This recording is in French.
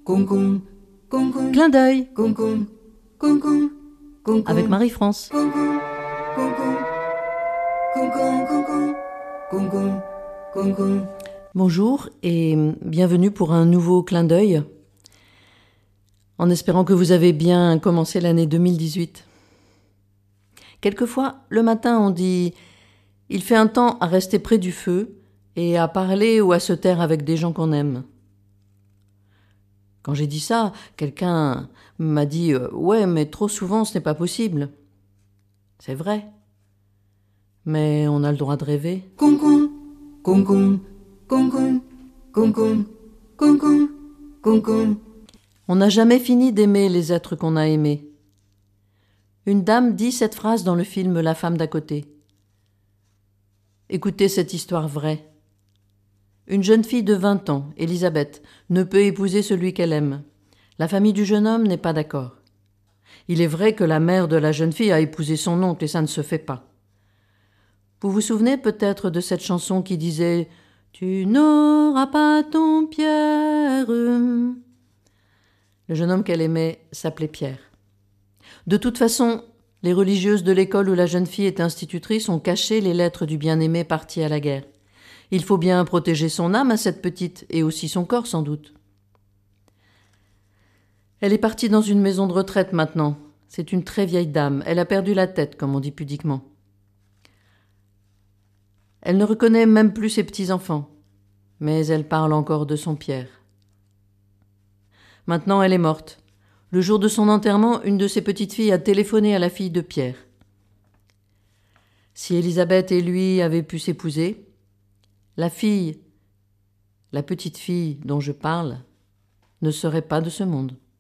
Clin d'œil avec Marie-France. Bonjour et bienvenue pour un nouveau clin d'œil, en espérant que vous avez bien commencé l'année 2018. Quelquefois, le matin, on dit « Il fait un temps à rester près du feu et à parler ou à se taire avec des gens qu'on aime ». Quand j'ai dit ça, quelqu'un m'a dit « Ouais, mais trop souvent, ce n'est pas possible ». C'est vrai. Mais on a le droit de rêver. On n'a jamais fini d'aimer les êtres qu'on a aimés. Une dame dit cette phrase dans le film La femme d'à côté. Écoutez cette histoire vraie. Une jeune fille de 20 ans, Elisabeth, ne peut épouser celui qu'elle aime. La famille du jeune homme n'est pas d'accord. Il est vrai que la mère de la jeune fille a épousé son oncle et ça ne se fait pas. Vous vous souvenez peut-être de cette chanson qui disait « Tu n'auras pas ton Pierre ». Le jeune homme qu'elle aimait s'appelait Pierre. De toute façon, les religieuses de l'école où la jeune fille est institutrice ont caché les lettres du bien-aimé parti à la guerre. Il faut bien protéger son âme à cette petite, et aussi son corps sans doute. Elle est partie dans une maison de retraite maintenant. C'est une très vieille dame, elle a perdu la tête, comme on dit pudiquement. Elle ne reconnaît même plus ses petits-enfants, mais elle parle encore de son Pierre. Maintenant elle est morte. Le jour de son enterrement, une de ses petites filles a téléphoné à la fille de Pierre. Si Elisabeth et lui avaient pu s'épouser, la petite fille dont je parle, ne serait pas de ce monde.